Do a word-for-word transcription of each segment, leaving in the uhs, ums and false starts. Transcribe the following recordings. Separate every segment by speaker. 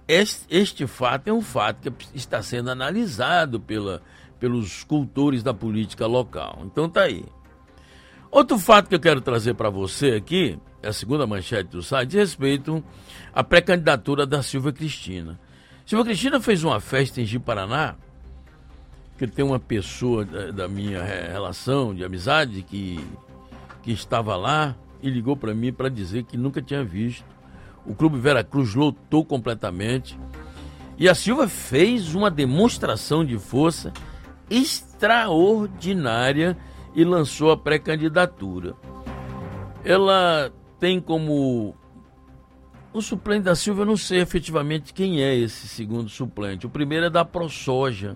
Speaker 1: este, este fato é um fato que está sendo analisado pela, pelos cultores da política local. Então tá aí. Outro fato que eu quero trazer para você aqui, é a segunda manchete do site, diz respeito à pré-candidatura da Silvia Cristina. Silvia Cristina fez uma festa em Ji-Paraná, que tem uma pessoa da, da minha relação de amizade que, que estava lá e ligou para mim para dizer que nunca tinha visto. O Clube Veracruz lotou completamente e a Silvia fez uma demonstração de força extraordinária e lançou a pré-candidatura. Ela tem como o suplente da Silvia, eu não sei efetivamente quem é esse segundo suplente. O primeiro é da ProSoja.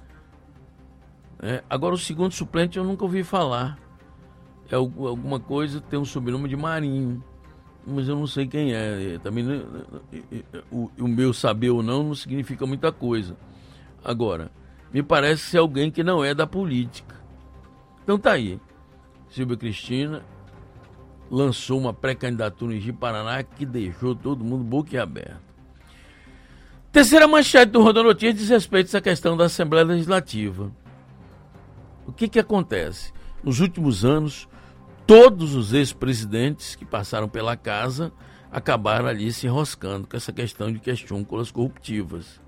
Speaker 1: É, agora o segundo suplente eu nunca ouvi falar. É alguma coisa, tem um sobrenome de Marinho, mas eu não sei quem é. Também o, o meu saber ou não não significa muita coisa. Agora, me parece ser alguém que não é da política. Então tá aí. Silvia Cristina lançou uma pré-candidatura em Ji-Paraná que deixou todo mundo boquiaberto. Terceira manchete do Rondônia Notícias diz respeito a essa questão da Assembleia Legislativa. O que que acontece? Nos últimos anos, todos os ex-presidentes que passaram pela casa acabaram ali se enroscando com essa questão de questões corruptivas.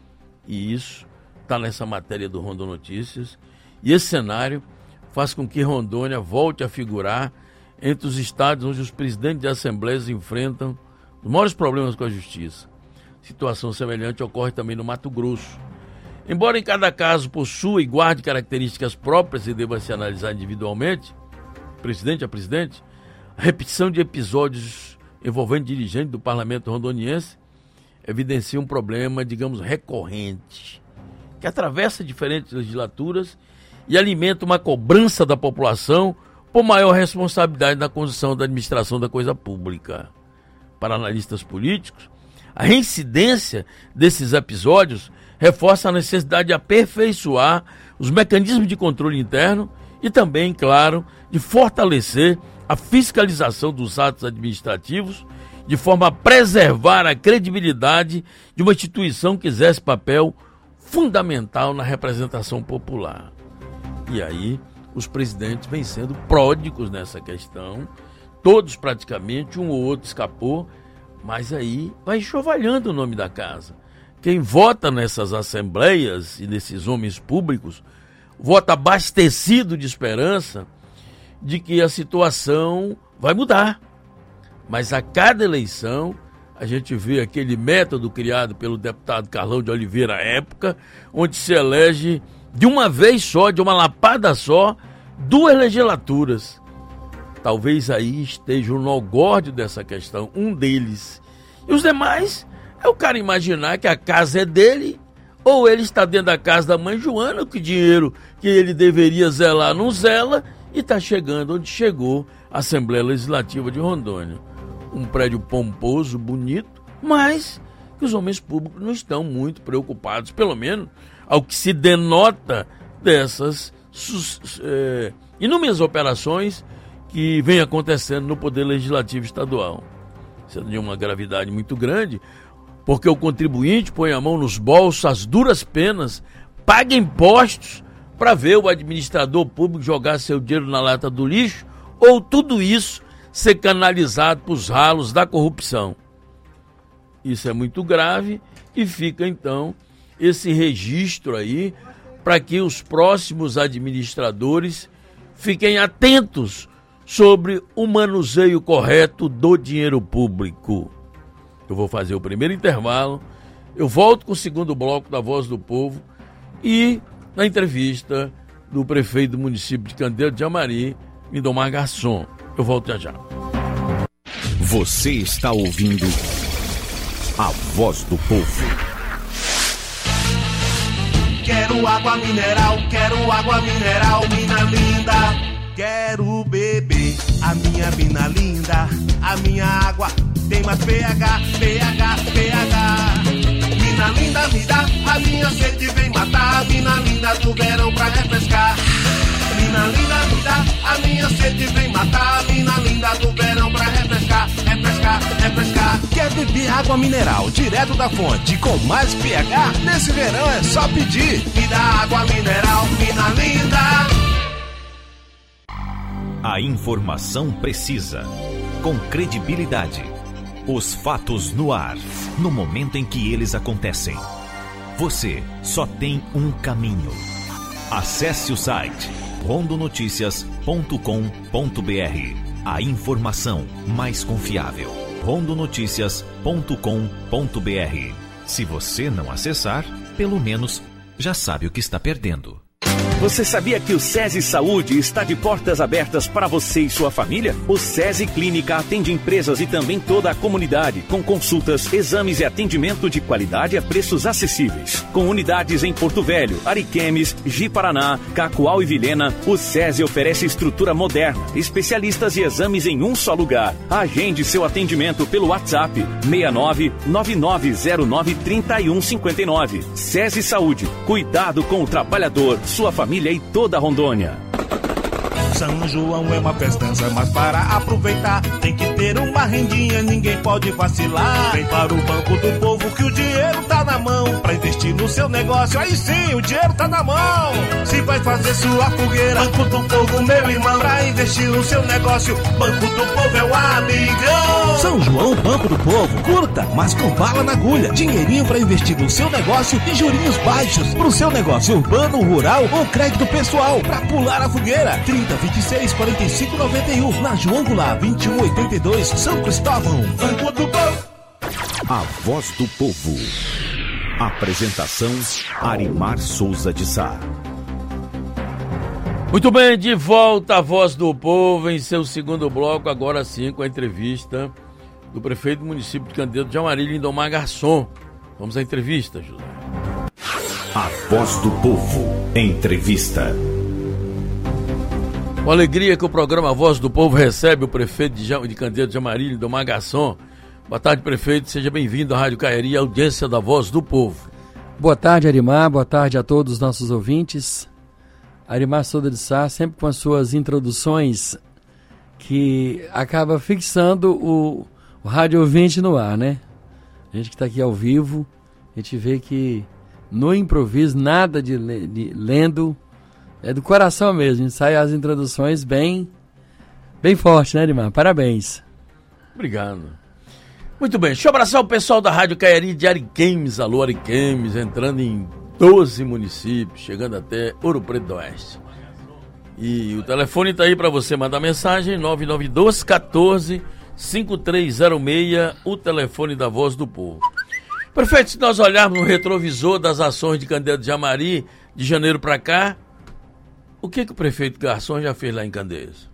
Speaker 1: E isso está nessa matéria do Rondônia Notícias. E esse cenário faz com que Rondônia volte a figurar entre os estados onde os presidentes de assembleias enfrentam os maiores problemas com a justiça. Situação semelhante ocorre também no Mato Grosso. Embora em cada caso possua e guarde características próprias e deva se analisar individualmente, presidente a presidente, a repetição de episódios envolvendo dirigentes do parlamento rondoniense evidencia um problema, digamos, recorrente, que atravessa diferentes legislaturas e alimenta uma cobrança da população por maior responsabilidade na condução da administração da coisa pública. Para analistas políticos, a reincidência desses episódios reforça a necessidade de aperfeiçoar os mecanismos de controle interno e também, claro, de fortalecer a fiscalização dos atos administrativos, de forma a preservar a credibilidade de uma instituição que exerce papel fundamental na representação popular. E aí, os presidentes vêm sendo pródigos nessa questão, todos praticamente, um ou outro escapou, mas aí vai enxovalhando o nome da casa. Quem vota nessas assembleias e nesses homens públicos, vota abastecido de esperança de que a situação vai mudar. Mas a cada eleição, a gente vê aquele método criado pelo deputado Carlão de Oliveira à época, onde se elege de uma vez só, de uma lapada só, duas legislaturas. Talvez aí esteja o nogórdio dessa questão, um deles. E os demais, é o cara imaginar que a casa é dele, ou ele está dentro da casa da mãe Joana, que o dinheiro que ele deveria zelar não zela, e está chegando onde chegou a Assembleia Legislativa de Rondônia. Um prédio pomposo, bonito, mas que os homens públicos não estão muito preocupados, pelo menos ao que se denota dessas é, inúmeras operações que vêm acontecendo no Poder Legislativo Estadual. Isso é de uma gravidade muito grande, porque o contribuinte põe a mão nos bolsos, as duras penas, paga impostos para ver o administrador público jogar seu dinheiro na lata do lixo, ou tudo isso ser canalizado para os ralos da corrupção. Isso é muito grave e fica então esse registro aí para que os próximos administradores fiquem atentos sobre o manuseio correto do dinheiro público. Eu vou fazer o primeiro intervalo, eu volto com o segundo bloco da Voz do Povo e na entrevista do prefeito do município de Candeeiro de Amari, Lindomar Garçom. Eu volto já já.
Speaker 2: Você está ouvindo a Voz do Povo.
Speaker 3: Quero água mineral, quero água mineral, mina linda. Quero beber a minha mina linda. A minha água tem mais pH, pH, pH. Mina linda me dá, a minha sede vem matar. Mina linda do verão pra refrescar. Mina linda me dá, a minha sede vem matar. Mina linda do verão pra refrescar, refrescar, refrescar. Quer beber E água mineral direto da fonte com mais pH, nesse verão é só pedir. Me dá água mineral, mina linda.
Speaker 2: A informação precisa, com credibilidade. Os fatos no ar, no momento em que eles acontecem. Você só tem um caminho. Acesse o site rondonoticias ponto com ponto br. A informação mais confiável. rondonoticias ponto com ponto br. Se você não acessar, pelo menos já sabe o que está perdendo.
Speaker 4: Você sabia que o SESI Saúde está de portas abertas para você e sua família? O SESI Clínica atende empresas e também toda a comunidade, com consultas, exames e atendimento de qualidade a preços acessíveis. Com unidades em Porto Velho, Ariquemes, Ji-Paraná, Cacoal e Vilhena, o SESI oferece estrutura moderna, especialistas e exames em um só lugar. Agende seu atendimento pelo WhatsApp seis nove nove nove zero nove três um cinco nove. SESI Saúde, cuidado com o trabalhador, sua família e toda a Rondônia.
Speaker 3: São João é uma festança, mas para aproveitar tem que ter uma rendinha, ninguém pode vacilar. Vem para o Banco do Povo que o dinheiro tá na mão, pra investir no seu negócio, aí sim, o dinheiro tá na mão. Se vai fazer sua fogueira, Banco do Povo, meu irmão, pra investir no seu negócio, Banco do Povo é o amigão. São João, Banco do Povo, curta, mas com bala na agulha, dinheirinho pra investir no seu negócio e jurinhos baixos pro seu negócio urbano, rural ou crédito pessoal, pra pular a fogueira. Trinta, vinte e seis, quarenta e cinco, noventa e um, na João Goulart, vinte e um oitenta e dois, São Cristóvão. Banco do Povo.
Speaker 2: A Voz do Povo. Apresentação: Arimar Souza de Sá.
Speaker 1: Muito bem, de volta a Voz do Povo em seu segundo bloco, agora sim com a entrevista do prefeito do município de Candeeiro de Amarilho, Lindomar Garçom. Vamos à entrevista, José.
Speaker 2: A Voz do Povo. Entrevista.
Speaker 1: Com alegria que o programa Voz do Povo recebe o prefeito de, de Candeeiro de Amarilho, Lindomar Garçom. Boa tarde, prefeito. Seja bem-vindo à Rádio Caeri, audiência da Voz do Povo.
Speaker 5: Boa tarde, Arimar. Boa tarde a todos os nossos ouvintes. Arimar Souza de Sá, sempre com as suas introduções que acaba fixando o, o rádio ouvinte no ar, né? A gente que está aqui ao vivo, a gente vê que no improviso, nada de, de lendo, é do coração mesmo, sai as introduções bem, bem forte, né, Arimar? Parabéns.
Speaker 1: Obrigado. Muito bem, deixa eu abraçar o pessoal da Rádio Caeri de Ariquemes, alô Ariquemes, entrando em doze municípios, chegando até Ouro Preto do Oeste. E o telefone está aí para você mandar mensagem, nove nove dois, um quatro, cinco três zero seis, o telefone da Voz do Povo. Prefeito, se nós olharmos no retrovisor das ações de Candeeiro de Amari, de janeiro para cá, o que, que o prefeito Garçom já fez lá em Candeias?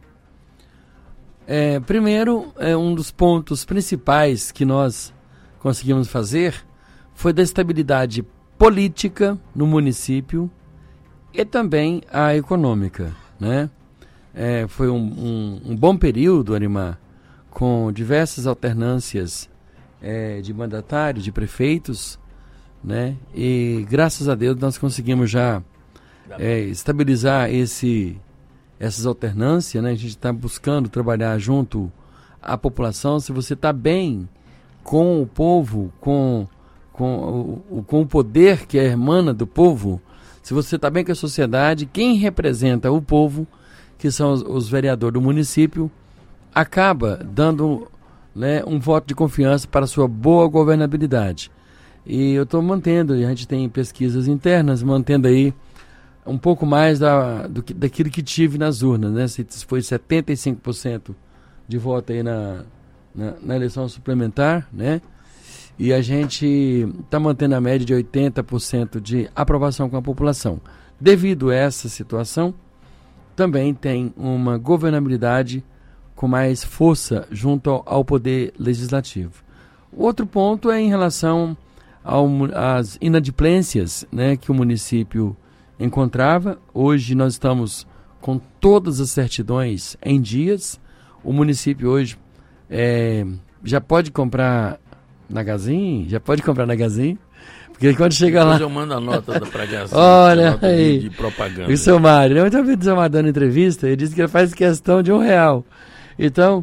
Speaker 5: É, primeiro, é, um dos pontos principais que nós conseguimos fazer foi da estabilidade política no município e também a econômica, né? É, foi um, um, um bom período, Arimar, com diversas alternâncias é, de mandatários, de prefeitos, né? E graças a Deus nós conseguimos já é, estabilizar esse, essas alternâncias, né? A gente está buscando trabalhar junto à população. Se você está bem com o povo, com, com, o, com o poder que emana do povo, se você está bem com a sociedade, quem representa o povo, que são os, os vereadores do município, acaba dando, né, um voto de confiança para a sua boa governabilidade. E eu estou mantendo, a gente tem pesquisas internas, mantendo aí um pouco mais da, do que, daquilo que tive nas urnas, né? Se foi setenta e cinco por cento de voto aí na, na, na eleição suplementar, né? E a gente está mantendo a média de oitenta por cento de aprovação com a população. Devido a essa situação, também tem uma governabilidade com mais força junto ao, ao poder legislativo. Outro ponto é em relação ao, às inadimplências, né, que o município encontrava. Hoje nós estamos com todas as certidões em dias. O município hoje é, já pode comprar na Gazin, já pode comprar na Gazin, porque quando chega
Speaker 1: Depois
Speaker 5: lá...
Speaker 1: eu mando a nota para a Gazin.
Speaker 5: Olha
Speaker 1: nota
Speaker 5: aí,
Speaker 1: de, de propaganda.
Speaker 5: O seu Mário, eu já vi o seu Mário dando entrevista, ele disse que ele faz questão de um real. Então,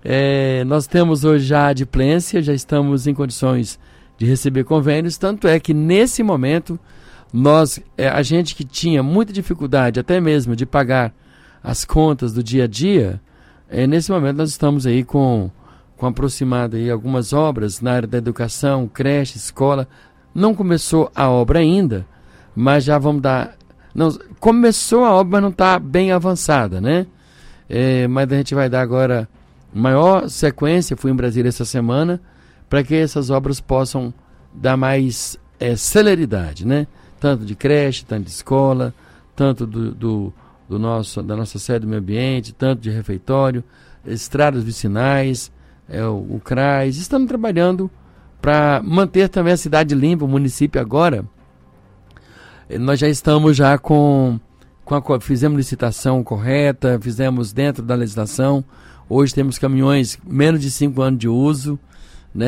Speaker 5: É, nós temos hoje já a adimplência, já estamos em condições de receber convênios, tanto é que nesse momento, nós, é, a gente que tinha muita dificuldade até mesmo de pagar as contas do dia a dia, é, nesse momento nós estamos aí com, com aproximado aí algumas obras na área da educação, creche, escola. Não começou a obra ainda, mas já vamos dar... Não, começou a obra, mas não está bem avançada, né? É, mas a gente vai dar agora maior sequência, fui em Brasília essa semana, para que essas obras possam dar mais é, celeridade, né? Tanto de creche, tanto de escola, tanto do, do, do nosso, da nossa sede do meio ambiente, tanto de refeitório, estradas vicinais, é, o, o CRAS. Estamos trabalhando para manter também a cidade limpa, o município agora. Nós já estamos já com, com a, fizemos licitação correta, fizemos dentro da legislação. Hoje temos caminhões menos de cinco anos de uso,